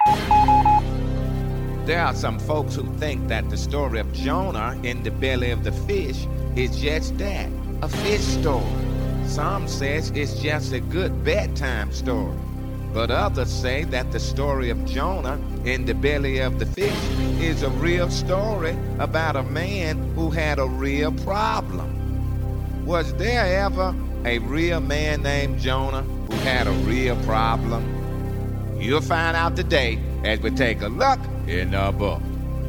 There are some folks who think that the story of Jonah in the belly of the fish is just that, a fish story. Some says it's just a good bedtime story. But others say that the story of Jonah in the belly of the fish is a real story about a man who had a real problem. Was there ever a real man named Jonah who had a real problem? You'll find out today as we take a look in the book.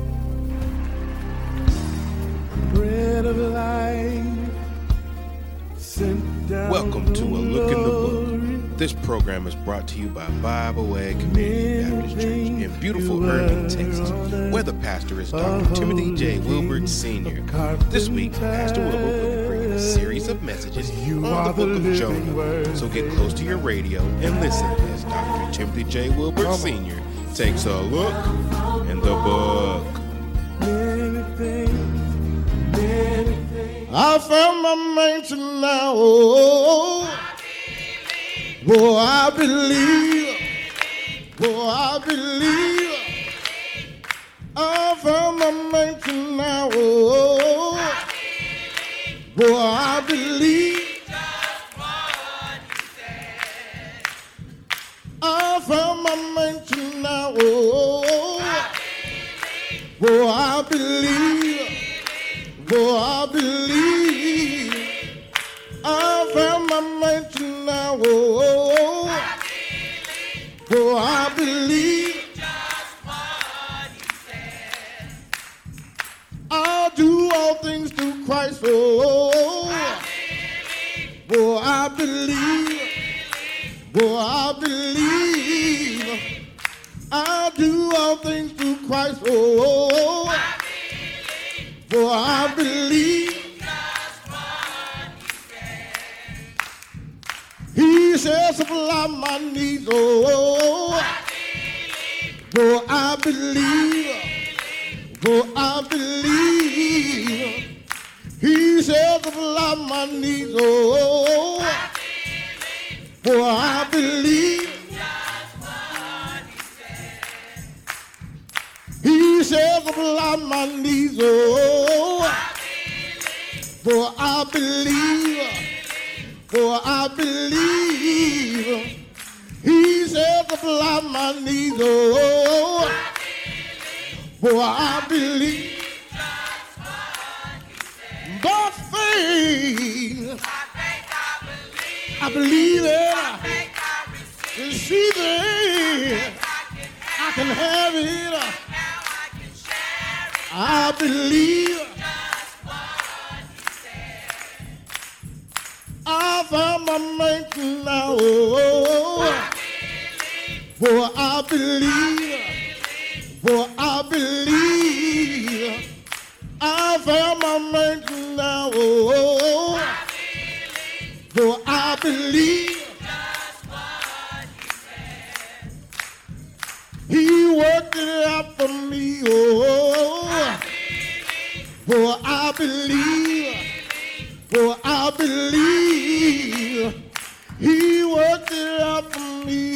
Bread of life, sent down. Welcome to A Look in the Book. This program is brought to you by Bible Way Community Baptist Church in beautiful Irving, Texas, where the pastor is Dr. Timothy J. Wilbert Sr. This week, Pastor Wilbert will be bringing a series of messages on the book of Jonah. So get close to your radio and listen as Dr. Timothy J. Wilbert Sr. takes a look in the book. I found my mansion now. Oh, I believe. Oh, I believe. I found my mansion now. Oh, I believe. I found my mansion now. Oh, I believe. Oh, I believe. I found my mansion now. Oh, I believe. I'll do all things through Christ. Oh, I believe. Oh, I believe. I'll do all things through Christ. Oh, I believe. He shall supply my needs. Oh, I believe. Oh, I believe. He shall supply my needs. Oh, I believe. He shall supply my needs. Oh, I believe. Oh, I believe. He shall supply my needs. Oh, I believe. By faith, I believe it. Receive it. I can have it. I believe. I found my mansion now. I believe. I believe. I found my mansion now. I believe. He worked it out for me. I believe. I believe. He worked it out for me.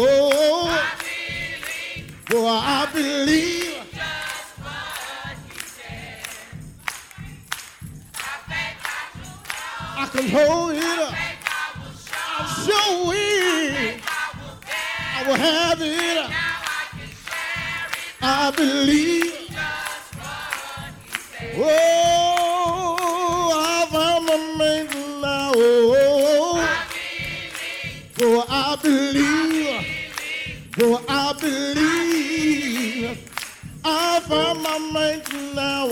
I believe. I can hold it up. I'm sure I will have it. I believe. Oh, I found my mansion now. I believe. I believe. I found my mansion now.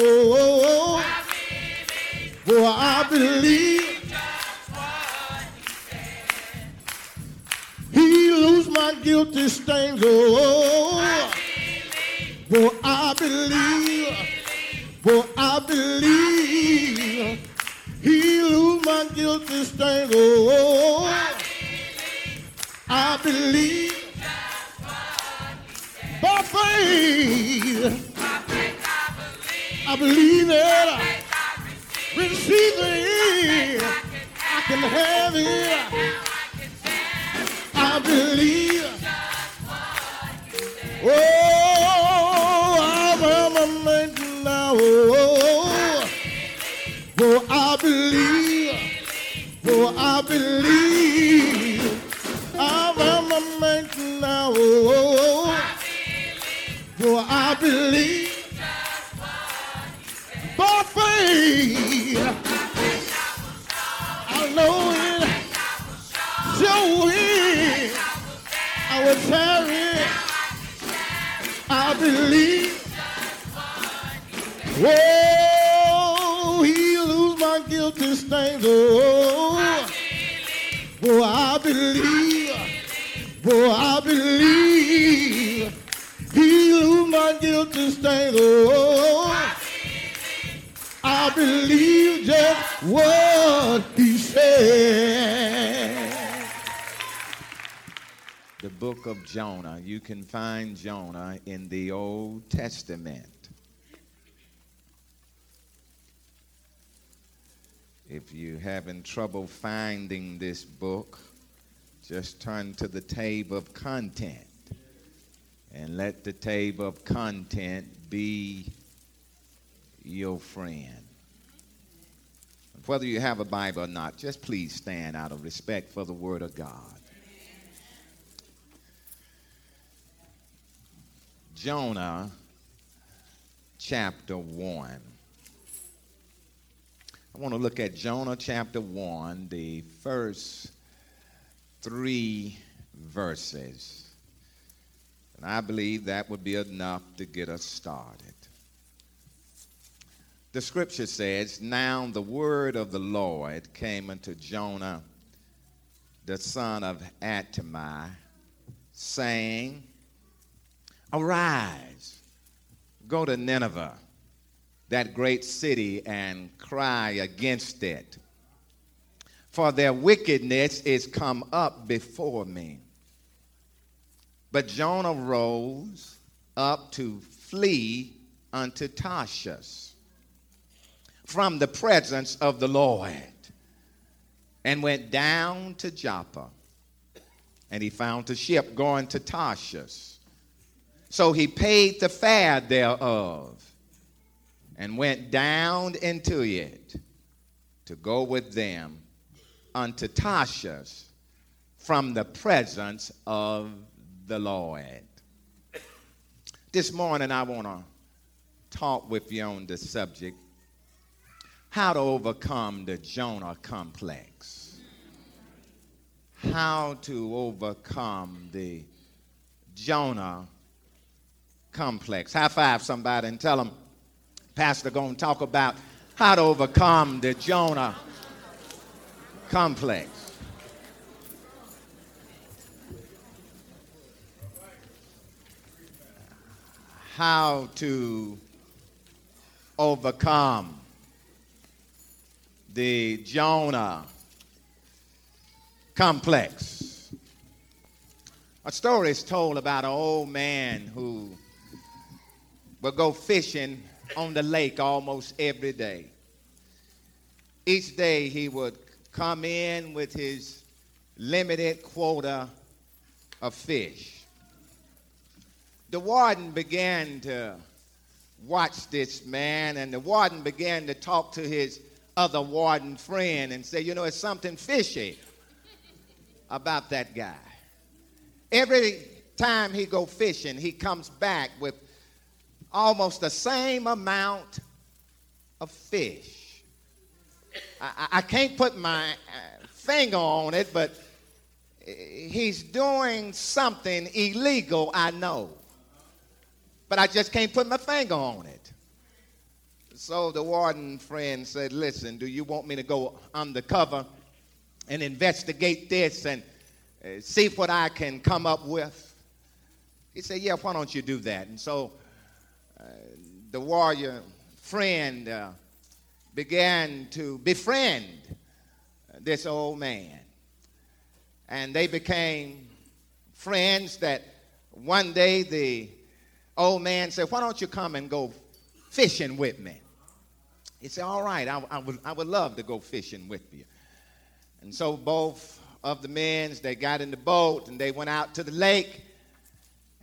I believe. He loosed my guilty stains. I believe. I believe. He loosed my guilty stains. I believe. By faith, I believe it. Receive it. I can have it. I believe. Oh, I'm a man now. Oh, I believe. Oh, I believe. I'm a man now. Oh, I believe. By faith, I know it. So it, I will carry. I believe. Oh, he lose my guilty stains. Oh, I believe. Oh, I believe. He lose my guilty stains. Oh, I believe just what he said. The book of Jonah. You can find Jonah in the Old Testament. If you're having trouble finding this book, just turn to the table of content and let the table of content be your friend. Whether you have a Bible or not, just please stand out of respect for the Word of God. Jonah chapter 1. I want to look at Jonah chapter 1, the first 3 verses. And I believe that would be enough to get us started. The scripture says, "Now the word of the Lord came unto Jonah, the son of Amittai, saying, Arise, go to Nineveh, that great city, and cry against it. For their wickedness is come up before me." But Jonah rose up to flee unto Tarshish from the presence of the Lord, and went down to Joppa. And he found a ship going to Tarshish. So he paid the fare thereof, and went down into it to go with them unto Tarshish from the presence of the Lord. This morning I want to talk with you on the subject, how to overcome the Jonah complex. How to overcome the Jonah complex. High five somebody and tell them, Pastor going to talk about how to overcome the Jonah complex. How to overcome the Jonah complex. A story is told about an old man who would go fishing on the lake almost every day. Each day he would come in with his limited quota of fish. The warden began to watch this man, and the warden began to talk to his other warden friend and say, you know, it's something fishy about that guy. Every time he go fishing, he comes back with almost the same amount of fish. I can't put my finger on it, but he's doing something illegal, I know. But I just can't put my finger on it. So the warden friend said, listen, do you want me to go undercover and investigate this and see what I can come up with? He said, yeah, why don't you do that? And so the warrior friend began to befriend this old man. And they became friends that one day the old man said, why don't you come and go fishing with me? He said, all right, I would love to go fishing with you. And so both of the men, they got in the boat and they went out to the lake.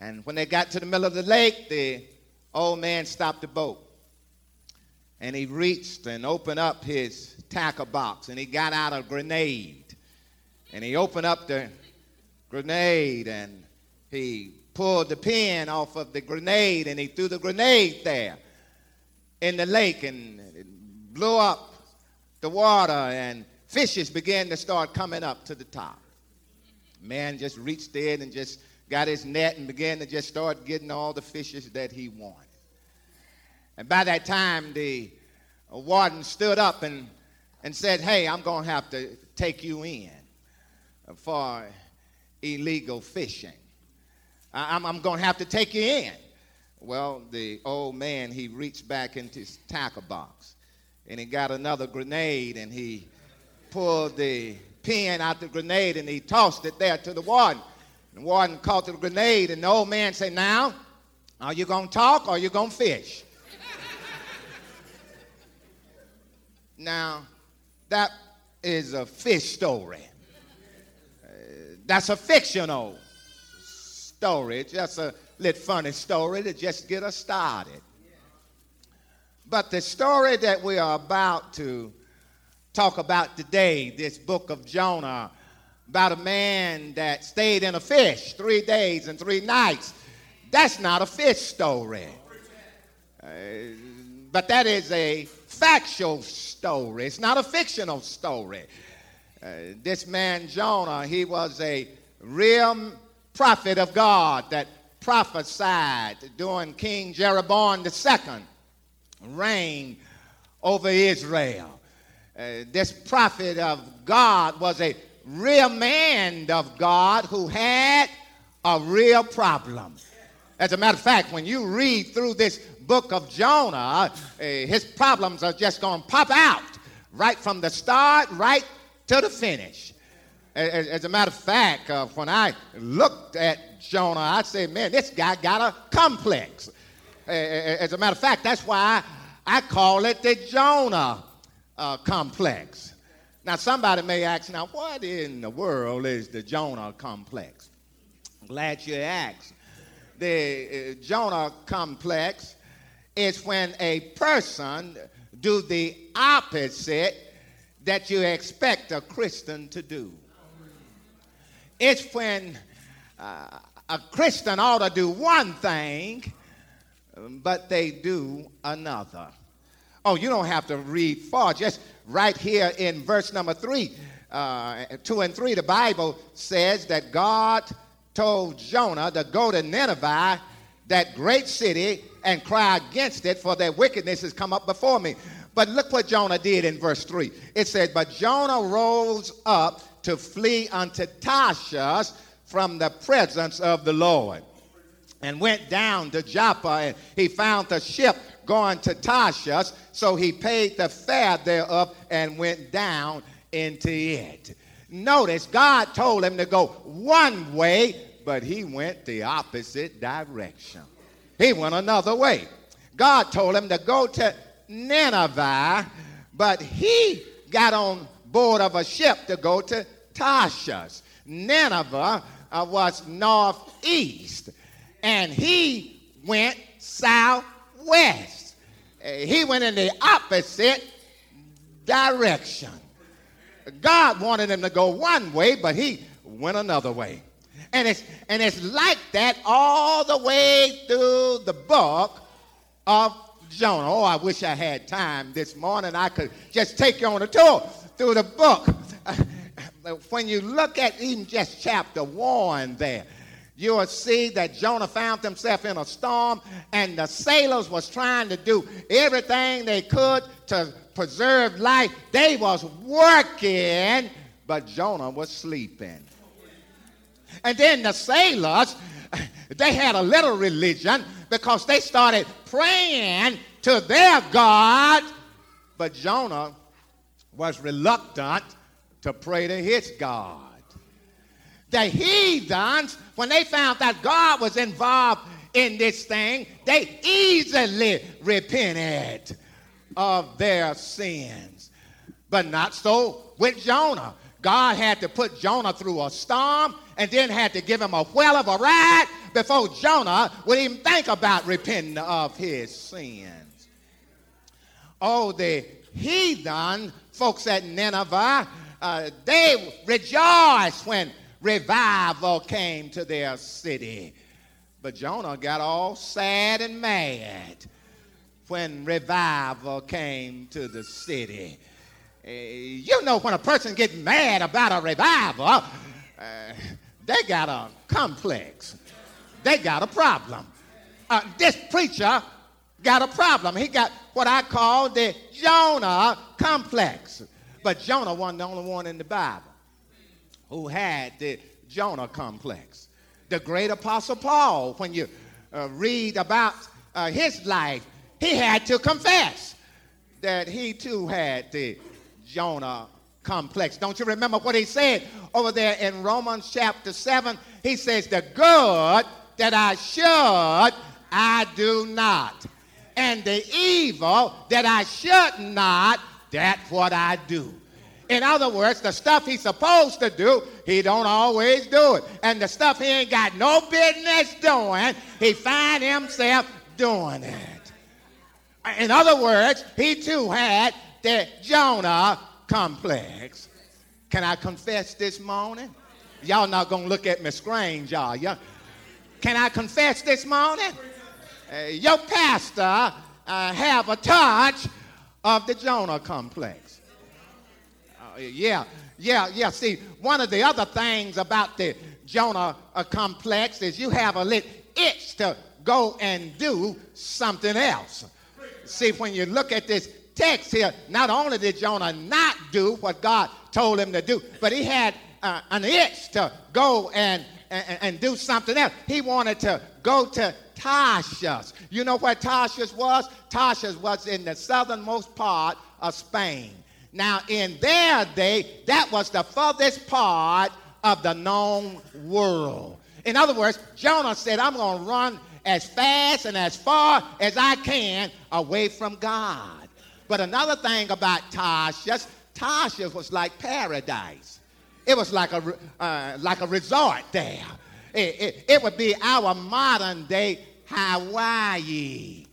And when they got to the middle of the lake, the old man stopped the boat. And he reached and opened up his tackle box, and he got out a grenade. And he opened up the grenade, and he pulled the pin off of the grenade, and he threw the grenade there in the lake, and it blew up the water, and fishes began to start coming up to the top. Man just reached in and just got his net and began to just start getting all the fishes that he wanted. And by that time, the warden stood up and said, hey, I'm going to have to take you in for illegal fishing. I'm going to have to take you in. Well, the old man, he reached back into his tackle box, and he got another grenade, and he pulled the pin out the grenade, and he tossed it there to the warden. The warden caught the grenade, and the old man said, now, are you going to talk or are you going to fish? Now, that is a fish story. That's a fictional story. It's just a little funny story to just get us started. But the story that we are about to talk about today, this book of Jonah, about a man that stayed in a fish 3 days and 3 nights, that's not a fish story. But that is a factual story. It's not a fictional story. This man Jonah, he was a real prophet of God that prophesied during King Jeroboam II reign over Israel. This prophet of God was a real man of God who had a real problem. As a matter of fact, when you read through this book of Jonah, his problems are just going to pop out right from the start right to the finish. As a matter of fact, when I looked at Jonah, I said, man, this guy got a complex. As a matter of fact, that's why I call it the Jonah complex. Now, somebody may ask, now, what in the world is the Jonah complex? I'm glad you asked. The Jonah complex is when a person do the opposite that you expect a Christian to do. It's when a Christian ought to do one thing, but they do another. Oh, you don't have to read far. Just right here in verse number 3, 2 and 3, the Bible says that God told Jonah to go to Nineveh, that great city, and cry against it, for their wickedness has come up before me. But look what Jonah did in verse 3. It said, but Jonah rose up to flee unto Tarshish from the presence of the Lord, and went down to Joppa, and he found the ship going to Tarshish, so he paid the fare thereof and went down into it. Notice God told him to go one way, but he went the opposite direction. He went another way. God told him to go to Nineveh, but he got on board of a ship to go to Tarshish. Nineveh was northeast, and he went southwest. He went in the opposite direction. God wanted him to go one way, but he went another way. And it's like that all the way through the book of Jonah. Oh, I wish I had time this morning. I could just take you on a tour through the book. When you look at even just chapter 1 there, you will see that Jonah found himself in a storm, and the sailors was trying to do everything they could to preserve life. They was working, but Jonah was sleeping. And then the sailors, they had a little religion because they started praying to their God, but Jonah was reluctant to pray to his God. The heathens, when they found that God was involved in this thing, they easily repented of their sins. But not so with Jonah. God had to put Jonah through a storm and then had to give him a whale of a ride before Jonah would even think about repenting of his sins. Oh, the heathen folks at Nineveh, they rejoiced when revival came to their city. But Jonah got all sad and mad when revival came to the city. You know, when a person gets mad about a revival, they got a complex. They got a problem. This preacher got a problem. He got what I call the Jonah complex. But Jonah wasn't the only one in the Bible who had the Jonah complex. The great apostle Paul, when you read about his life, he had to confess that he too had the Jonah complex. Don't you remember what he said over there in Romans chapter 7? He says, the good that I should, I do not. And the evil that I should not, that's what I do. In other words, the stuff he's supposed to do, he don't always do it. And the stuff he ain't got no business doing, he find himself doing it. In other words, he too had the Jonah complex. Can I confess this morning? Y'all not going to look at me strange, are you? Can I confess this morning? Your pastor have a touch of the Jonah complex. Yeah. See, one of the other things about the Jonah complex is you have a little itch to go and do something else. See, when you look at this text here, not only did Jonah not do what God told him to do, but he had an itch to go and do something else. He wanted to go to Tarshish. You know where Tarshish was? Tarshish was in the southernmost part of Spain. Now, in their day, that was the furthest part of the known world. In other words, Jonah said, I'm going to run as fast and as far as I can away from God. But another thing about Tarshish, Tarshish was like paradise. It was like a resort there. It would be our modern day Hawaii.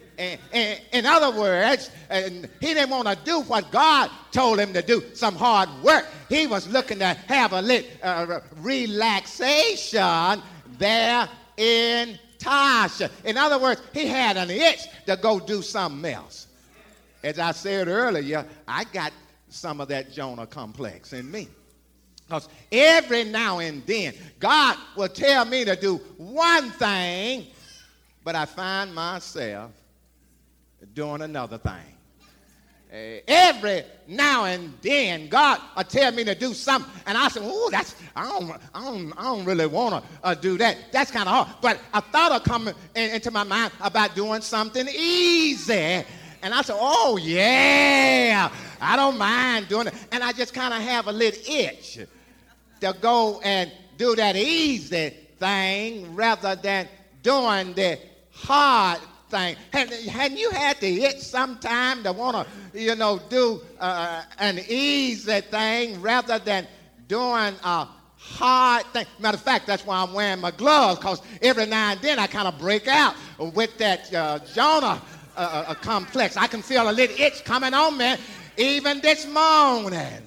In other words, he didn't want to do what God told him to do, some hard work. He was looking to have a little relaxation there in Tarshish. In other words, he had an itch to go do something else. As I said earlier, I got some of that Jonah complex in me. Because every now and then, God will tell me to do one thing, but I find myself doing another thing. Every now and then, God will tell me to do something, and I say, "Oh, I don't really want to do that. That's kind of hard." But a thought will come into my mind about doing something easy, and I say, "Oh yeah, I don't mind doing it." And I just kind of have a little itch to go and do that easy thing rather than doing the hard thing. Hadn't you had the itch sometime to want to, do an easy thing rather than doing a hard thing? Matter of fact, that's why I'm wearing my gloves, because every now and then I kind of break out with that Jonah complex. I can feel a little itch coming on me even this morning.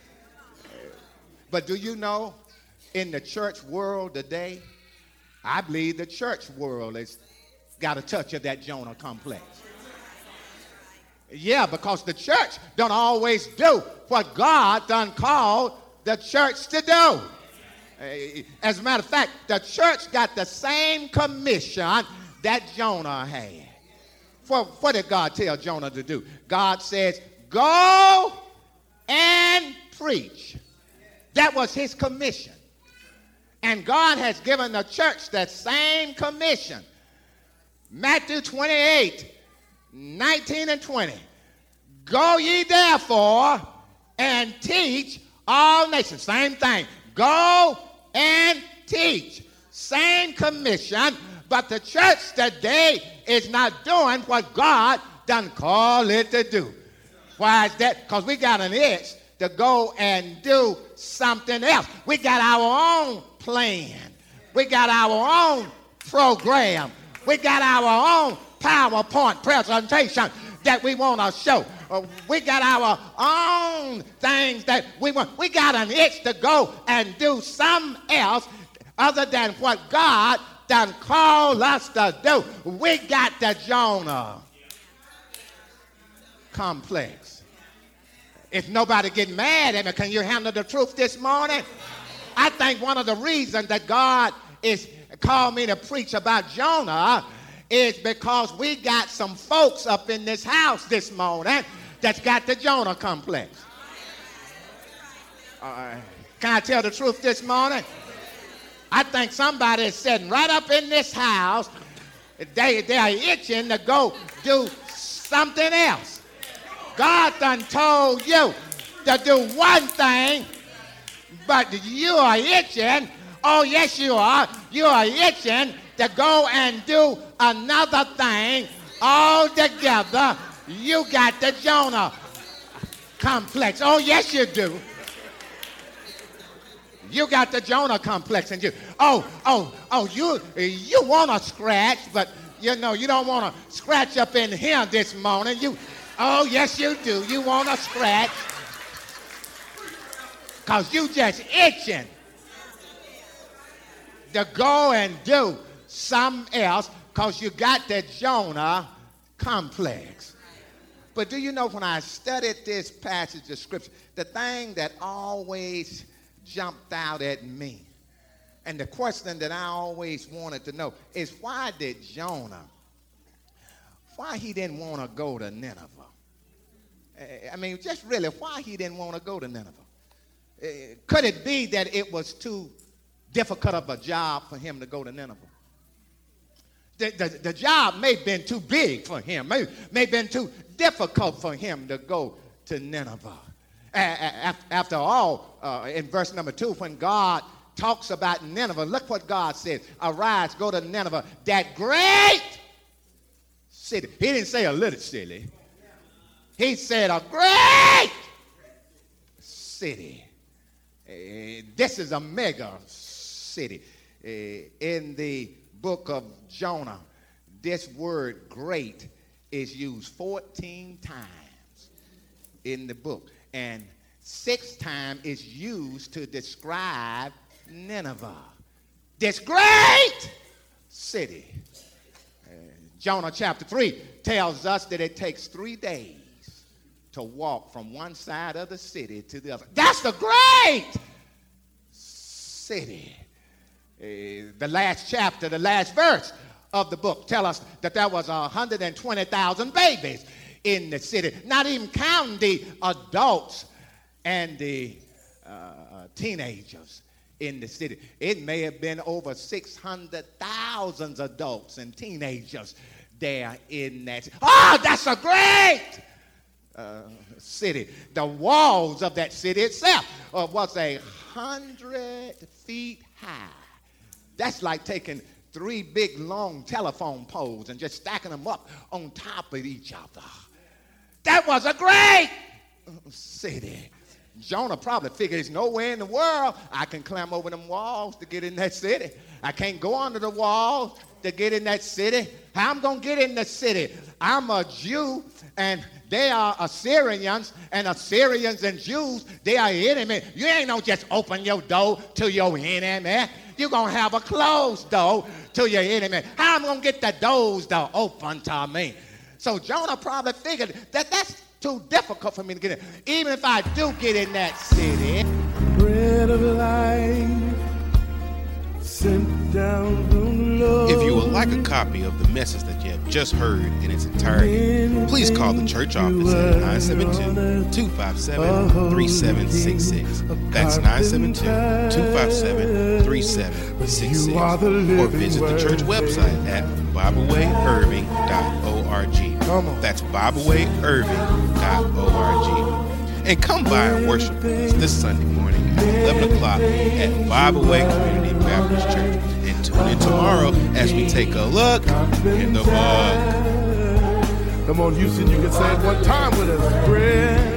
But do you know, in the church world today, I believe the church world has got a touch of that Jonah complex. Yeah, because the church don't always do what God done called the church to do. As a matter of fact, the church got the same commission that Jonah had. What did God tell Jonah to do? God says, go and preach. That was his commission. And God has given the church that same commission. Matthew 28, 19 and 20. Go ye therefore and teach all nations. Same thing. Go and teach. Same commission, but the church today is not doing what God done called it to do. Why is that? Because we got an itch to go and do something else. We got our own plan. We got our own program. We got our own PowerPoint presentation that we want to show. We got our own things that we want. We got an itch to go and do something else other than what God done called us to do. We got the Jonah complex. If nobody get mad at me, can you handle the truth this morning? I think one of the reasons that God is called me to preach about Jonah is because we got some folks up in this house this morning that's got the Jonah complex. Can I tell the truth this morning? I think somebody is sitting right up in this house. They are itching to go do something else. God done told you to do one thing, but you are itching. Oh, yes, you are. You are itching to go and do another thing altogether. You got the Jonah complex. Oh, yes, you do. You got the Jonah complex, and you want to scratch, but you know you don't want to scratch up in here this morning. Oh, yes, you do. You want to scratch because you just itching to go and do something else because you got the Jonah complex. But do you know, when I studied this passage of Scripture, the thing that always jumped out at me, and the question that I always wanted to know, is why did Jonah, why he didn't want to go to Nineveh? I mean, just really, why he didn't want to go to Nineveh? Could it be that it was too difficult of a job for him to go to Nineveh? The job may have been too big for him, may have been too difficult for him to go to Nineveh. After all, in verse number 2, when God talks about Nineveh, look what God says. Arise, go to Nineveh, that great city. He didn't say a little city. He said a great city. This is a mega city. In the book of Jonah, this word great is used 14 times in the book. And 6 times is used to describe Nineveh, this great city. Jonah chapter 3 tells us that it takes 3 days to walk from one side of the city to the other. That's the great city. The last chapter, the last verse of the book tell us that there was 120,000 babies in the city, not even counting the adults and the teenagers in the city. It may have been over 600,000 adults and teenagers there in that city. Oh, that's a great city. The walls of that city itself was 100 feet high. That's like taking 3 big long telephone poles and just stacking them up on top of each other. That was a great city. Jonah probably figured there's nowhere in the world I can climb over them walls to get in that city. I can't go under the walls to get in that city. How I'm going to get in the city? I'm a Jew, and they are Assyrians, and Assyrians and Jews, they are enemies. You ain't going to just open your door to your enemy. You're going to have a closed door to your enemy. How am I going to get the doors to open to me? So Jonah probably figured that that's too difficult for me to get in. Even if I do get in that city. Bread of life sent down from Lord. If you would like a copy of the message that you have just heard in its entirety, please call the church office at 972-257-3766. That's 972-257-3766. Or visit the church website at BibleWayIrving.org. That's BibleWayIrving.org. And come by and worship with us this Sunday morning at 11 o'clock at Bible Way Community Baptist Church. And tune in tomorrow as we take a look in the book. Come on, Houston, you can say it one time with us. Bread